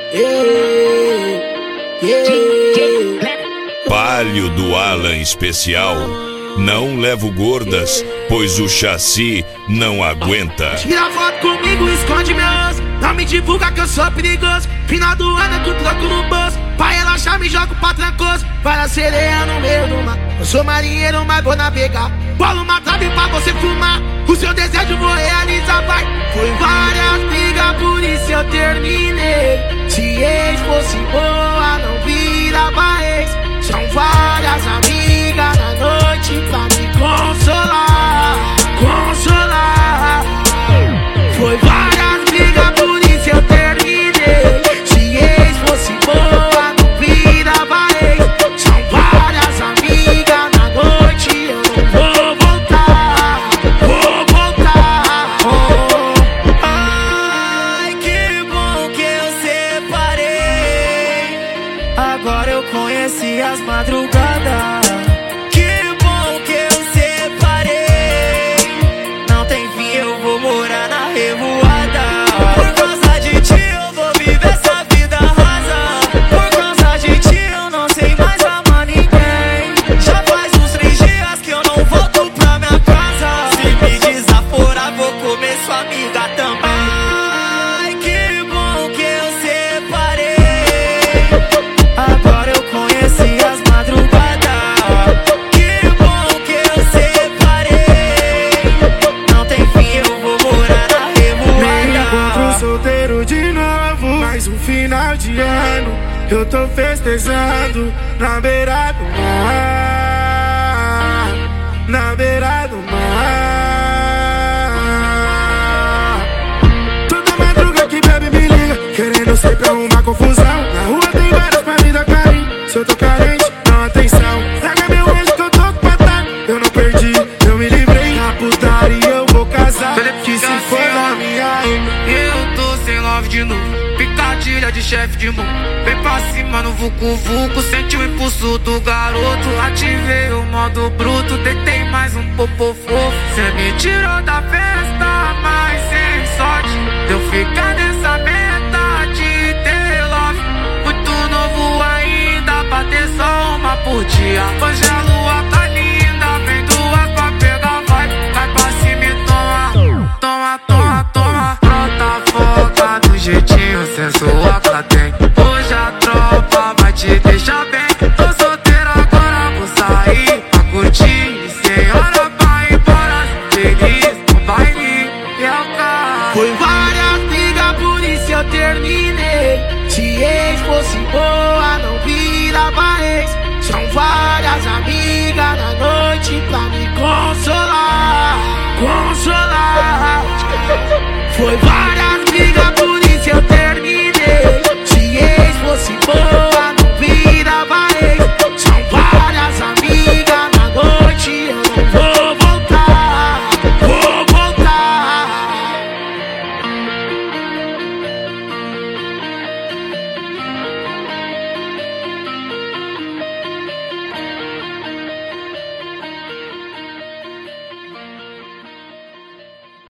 Palio do Alan especial. Não levo gordas, pois o chassi não aguenta. Tira foto comigo, esconde meu osso. Não me divulga que eu sou perigoso. Final do ano é com troco no bolso. Pra relaxar me jogo pra trancoso. Vai na sereia no meio do mar. Eu sou marinheiro, mas vou navegar. Bolo uma trave pra você fumar. O seu desejo vou realizar, vai. Foi várias brigas, por isso eu terminei. Se ex fosse boa, não virava ex. São várias amigas na noite pra me consolar. Consolar. Foi várias brigas, por isso eu terminei. Se ex fosse boa, não virava ex. São várias amigas na noite, eu não vou voltar. Vou voltar. Ai, que bom que eu separei. Agora eu conheci as madrugadas. Que bom que eu separei. Não tem fim, eu vou morar na revoada. Por causa de ti eu vou viver essa vida rasa. Por causa de ti eu não sei mais amar ninguém. Já faz uns 3 dias que eu não volto pra minha casa. Se me desaforar vou comer sua amiga também. Ai, que bom que eu separei. Agora eu conheci as madrugadas. Que bom que eu separei. Não tem fim, eu vou morar na revoada. Me encontro solteiro de novo. Mais um final de ano. Eu tô festejando na beira do mar. Na beira do mar. Toda madruga que bebe me liga, querendo sempre arrumar confusão. Na rua tem vários pra me dar carinho. Se eu tô carente, dá atenção. Larga meu anjo que eu tô com patar. Eu não perdi, eu me livrei. Na putaria eu vou casar. Que se for na minha rima. Eu tô sem love de novo. Picadilha de chefe de mão. Vem pra cima no vucu-vucu. Senti o impulso do garoto. Ativei o modo bruto. Deitei mais um popô fofo. Cê me tirou da festa, mas sem sorte. Deu ficar nessa meta de ter love. Muito novo ainda pra ter só uma por dia. Hoje a lua tá linda. Vem duas pra pegar vibe. Vai pra cima e toma. Toma, toma, toma. Brota foca do jeitinho sensual que ela tem. Hoje a tropa vai te deixar bem. Tô solteiro agora, vou sair pra curtir. E sem hora pra ir embora. Feliz no baile e é o carro. Foi várias brigas, por isso eu terminei. Se ex fosse boa, não virava ex. São várias amigas na noite pra me consolar. Consolar. Foi várias